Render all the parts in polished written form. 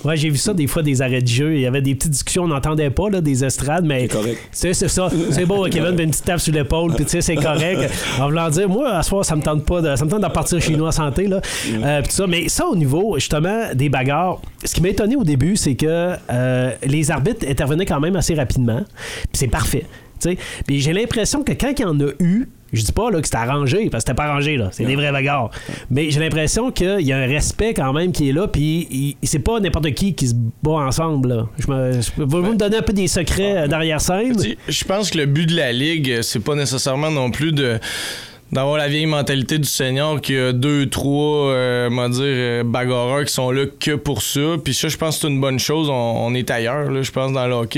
Ouais, j'ai vu ça des fois, des arrêts de jeu. Il y avait des petites discussions, on n'entendait pas, là, des estrades, mais. C'est correct. C'est ça. C'est beau, Kevin, une petite tape sur l'épaule, puis tu sais, c'est correct. En voulant dire, moi, à ce soir, ça me tente de repartir chez nous en santé, là. Puis tout ça. Mais ça, au niveau, justement, des bagarres, ce qui m'a étonné au début, c'est que les arbitres intervenaient quand même assez rapidement. Puis c'est parfait. T'sais. Puis j'ai l'impression que quand il y en a eu, je dis pas là, que c'était arrangé, parce que c'était pas arrangé, là. C'est des vrais bagarres. Mais j'ai l'impression qu'il y a un respect quand même qui est là, puis c'est pas n'importe qui se bat ensemble, là. Vous me donner un peu des secrets d'arrière-scène? Je pense que le but de la Ligue, c'est pas nécessairement non plus d'avoir la vieille mentalité du senior qu'il y a 2-3 bagarreurs qui sont là que pour ça. Puis ça, je pense que c'est une bonne chose. On est ailleurs, là. Je pense dans le hockey,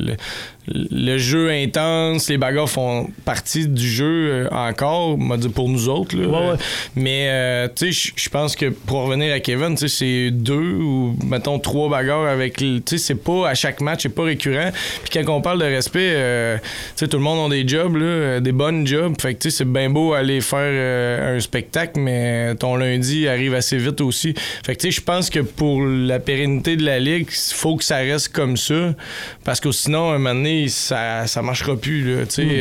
le jeu intense, les bagarres font partie du jeu encore, pour nous autres. Là. Ouais. Mais tu sais, je pense que pour revenir à Kevin, tu sais, c'est 2 ou mettons 3 bagarres avec. Tu sais, c'est pas à chaque match, c'est pas récurrent. Puis quand on parle de respect, tu sais, tout le monde a des jobs, là, des bonnes jobs. Fait que tu sais, c'est bien beau aller faire un spectacle, mais ton lundi arrive assez vite aussi. Fait que tu sais, je pense que pour la pérennité de la Ligue, il faut que ça reste comme ça. Parce que sinon, un moment donné, ça marchera plus. Là,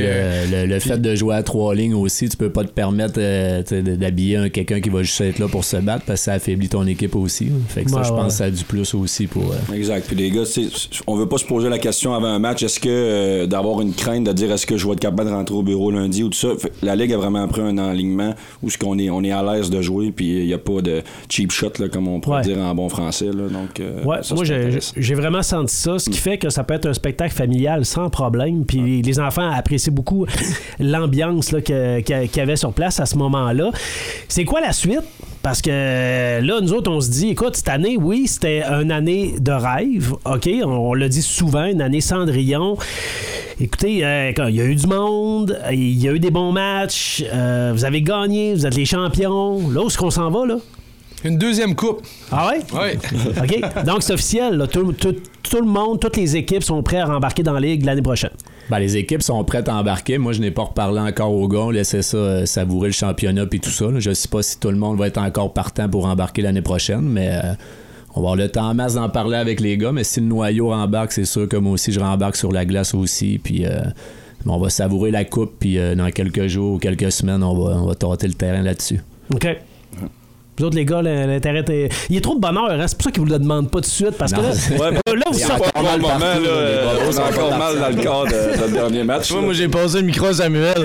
le fait de jouer à 3 lignes aussi, tu peux pas te permettre d'habiller quelqu'un qui va juste être là pour se battre parce que ça affaiblit ton équipe aussi. Fait que ça, je pense que ça a du plus aussi pour... Exact. Puis les gars, on veut pas se poser la question avant un match, est-ce que d'avoir une crainte de dire est-ce que je vais être capable de rentrer au bureau lundi ou tout ça. La Ligue a vraiment pris un alignement où on est à l'aise de jouer, puis il n'y a pas de cheap shot, là, comme on pourrait dire en bon français. Là, donc, ça, moi, j'ai vraiment senti ça, ce qui fait que ça peut être un spectacle familial sans problème. Puis les enfants apprécient beaucoup l'ambiance là, qu'il y avait sur place à ce moment-là. C'est quoi la suite? Parce que là, nous autres, on se dit, écoute, cette année, oui, c'était une année de rêve. OK, on l'a dit souvent, une année Cendrillon. Écoutez, il y a eu du monde, il y a eu des bons matchs, vous avez gagné, vous êtes les champions. Là, où est-ce qu'on s'en va, là? Une deuxième coupe. Ah ouais? Oui. OK. Donc, c'est officiel. Là. Tout le monde, toutes les équipes sont prêtes à rembarquer dans la Ligue l'année prochaine. Ben, les équipes sont prêtes à embarquer. Moi, je n'ai pas reparlé encore aux gars. On laissait ça savourer le championnat puis tout ça. Là. Je sais pas si tout le monde va être encore partant pour embarquer l'année prochaine, mais on va avoir le temps en masse d'en parler avec les gars. Mais si le noyau rembarque, c'est sûr que moi aussi, je rembarque sur la glace aussi. Puis on va savourer la coupe. Puis dans quelques jours ou quelques semaines, on va tâter le terrain là-dessus. OK. Vous autres, les gars, l'intérêt est... Il y a trop de bonheur, hein? C'est pour ça qu'ils vous le demandent pas tout de suite, parce que là, vous sortez... On a encore mal dans le corps de dernier match. Moi, j'ai passé le micro à Samuel.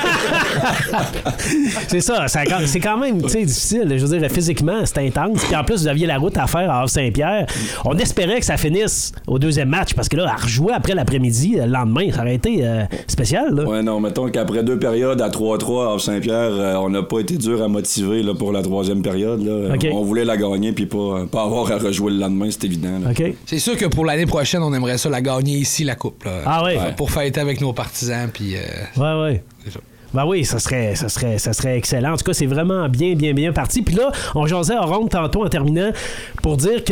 C'est ça, c'est quand même difficile. Je veux dire, physiquement, c'est intense. Puis en plus, vous aviez la route à faire à Havre-Saint-Pierre. On espérait que ça finisse au deuxième match, parce que là, à rejouer après l'après-midi, le lendemain, ça aurait été spécial. Là. Ouais, non, mettons qu'après 2 périodes à 3-3 à Havre-Saint-Pierre, on n'a pas été dur à motiver là, pour la 3e période. Là. Okay. On voulait la gagner puis pas avoir à rejouer le lendemain, c'est évident. Là. Okay. C'est sûr que pour l'année prochaine, on aimerait ça la gagner ici, la coupe. Là. Ah oui? Pour fêter avec nos partisans. Puis, ouais. Ben oui, ça serait excellent. En tout cas, c'est vraiment bien parti. Puis là, on jasait à ronde tantôt en terminant pour dire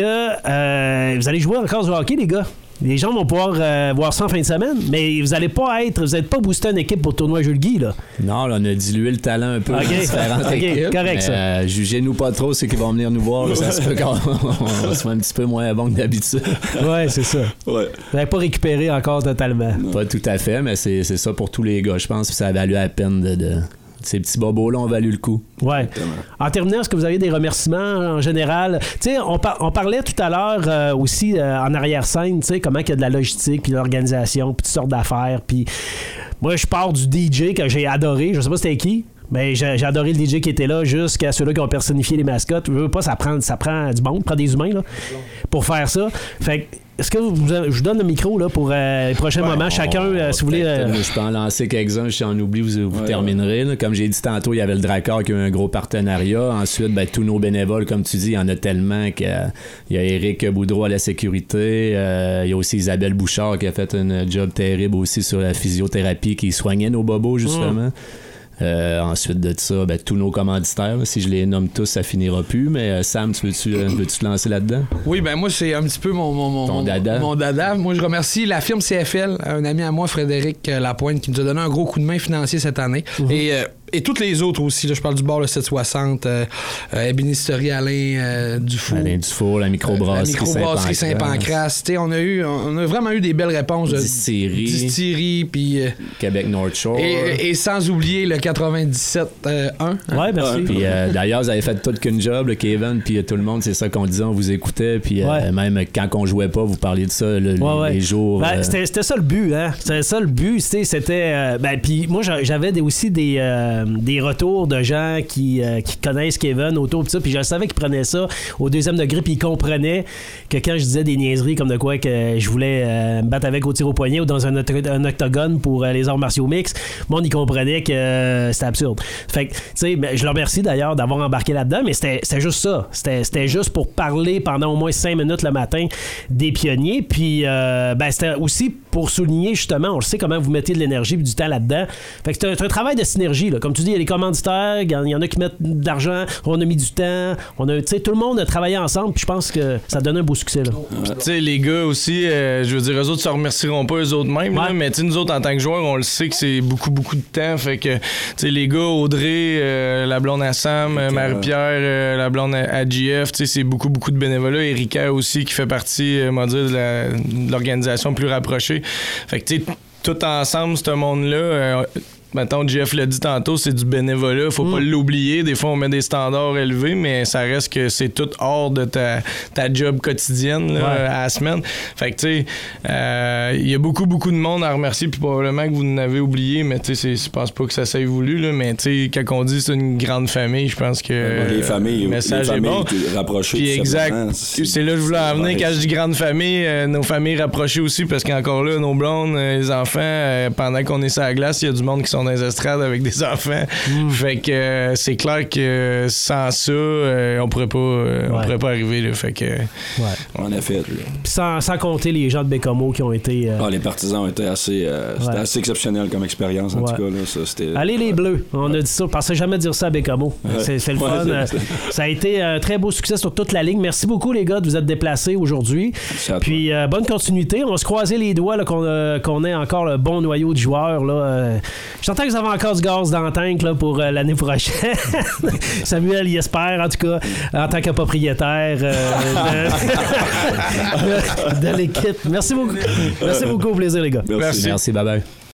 que vous allez jouer encore du hockey, les gars. Les gens vont pouvoir voir ça en fin de semaine, mais vous n'êtes pas boosté une équipe pour le tournoi Jules Guy, là. Non, là, on a dilué le talent un peu dans différentes équipes. Correct, ça. Jugez-nous pas trop ceux qui vont venir nous voir. Là, ça se peut qu'on soit un petit peu moins bon que d'habitude. Ouais, c'est ça. Ouais. Vous n'avez pas récupéré encore totalement. Non. Pas tout à fait, mais c'est ça pour tous les gars. Je pense que ça a valu la peine de... Ces petits bobos-là ont valu le coup. Ouais. En terminant, est-ce que vous avez des remerciements en général? Tu sais, on parlait tout à l'heure aussi en arrière-scène, tu sais, comment il y a de la logistique, puis l'organisation, puis toutes sortes d'affaires. Puis moi, je pars du DJ que j'ai adoré. Je sais pas c'était qui, mais j'ai adoré le DJ qui était là jusqu'à ceux-là qui ont personnifié les mascottes. Je veux pas, ça prend du monde, prend des humains là, pour faire ça. Fait que est-ce que je vous donne le micro là, pour les prochains moments? Chacun, si vous voulez... Je peux en lancer quelques-uns. Si j'en oublie, vous terminerez. Là. Comme j'ai dit tantôt, il y avait le Drakkar qui a eu un gros partenariat. Ensuite, tous nos bénévoles, comme tu dis, il y en a tellement. Il y a Éric Boudreau à la sécurité. Il y a aussi Isabelle Bouchard qui a fait un job terrible aussi sur la physiothérapie qui soignait nos bobos, justement. Ensuite de ça, tous nos commanditaires, si je les nomme tous, ça finira plus. Mais Sam, veux-tu te lancer là-dedans? Oui, moi, c'est un petit peu mon dada. Mon dada. Moi, je remercie la firme CFL, un ami à moi, Frédéric Lapointe, qui nous a donné un gros coup de main financier cette année. Et et toutes les autres aussi, là, je parle du bar le 760, Ébénisterie Alain Dufour. Alain Dufour, la microbrasserie Saint-Pancras. On a vraiment eu des belles réponses. Distillerie, puis Québec North Shore. Et sans oublier le 97-1. Ouais, merci. Puis d'ailleurs, vous avez fait tout qu'une job, le Kevin, puis tout le monde, c'est ça qu'on disait, on vous écoutait, puis même quand on jouait pas, vous parliez de ça les jours. Ben, c'était ça le but, hein. C'était ça le but, c'était... puis moi, j'avais aussi des retours de gens qui connaissent Kevin autour de ça, puis je savais qu'ils prenaient ça au deuxième degré, puis ils comprenaient que quand je disais des niaiseries comme de quoi que je voulais me battre avec au tir au poignet ou dans un octogone pour les arts martiaux mix, moi, on y comprenait que c'était absurde. Fait que, tu sais, je leur remercie d'ailleurs d'avoir embarqué là-dedans, mais c'était juste ça. C'était juste pour parler pendant au moins 5 minutes le matin des pionniers, puis c'était aussi pour souligner justement, on le sait comment vous mettez de l'énergie et du temps là-dedans. Fait que c'est un travail de synergie, là. Comme tu dis, il y a les commanditaires, il y en a qui mettent de l'argent, on a mis du temps, tout le monde a travaillé ensemble, puis je pense que ça donne un beau succès, là. Tu sais, les gars aussi, je veux dire, eux autres se remercieront pas eux autres mêmes, là, mais nous autres, en tant que joueurs, on le sait que c'est beaucoup, beaucoup de temps. Fait que, tu sais, les gars, Audrey, la blonde à Sam, Marie-Pierre, la blonde à GF, tu sais, c'est beaucoup, beaucoup de bénévolat. Erika aussi, qui fait partie, on va dire, de l'organisation plus rapprochée. Fait que, tu sais, tout ensemble, ce monde-là... Mettons, Jeff l'a dit tantôt, c'est du bénévolat, faut pas l'oublier. Des fois, on met des standards élevés, mais ça reste que c'est tout hors de ta job quotidienne là, à la semaine. Fait que, tu sais, il y a beaucoup, beaucoup de monde à remercier, puis probablement que vous en avez oublié, mais tu sais, je pense pas que ça s'est voulu, là, mais tu sais, quand on dit c'est une grande famille, je pense que les familles, le message est bon. Rapprochées. Puis exact. C'est là que je voulais en venir. Quand je dis grande famille, nos familles rapprochées aussi, parce qu'encore là, nos blondes, les enfants, pendant qu'on est sur la glace, il y a du monde qui sont dans les estrades avec des enfants. Fait que c'est clair que sans ça, on pourrait pas arriver. Là. Fait que on a fait. Puis sans compter les gens de Bécomo qui ont été... les partisans ont été assez exceptionnels comme expérience, en tout cas. Là, ça, allez les Bleus, on a dit ça. Pensez jamais dire ça à Bécomo. C'est le fun. Ça a été un très beau succès sur toute la ligne. Merci beaucoup les gars de vous être déplacés aujourd'hui. Puis bonne continuité. On va se croiser les doigts là, qu'on ait encore le bon noyau de joueurs. J'entends que vous avez encore du gaz dans le tank là, pour l'année prochaine. Samuel y espère, en tout cas, en tant que propriétaire de l'équipe. Merci beaucoup. Merci beaucoup, au plaisir les gars. Merci, bye bye.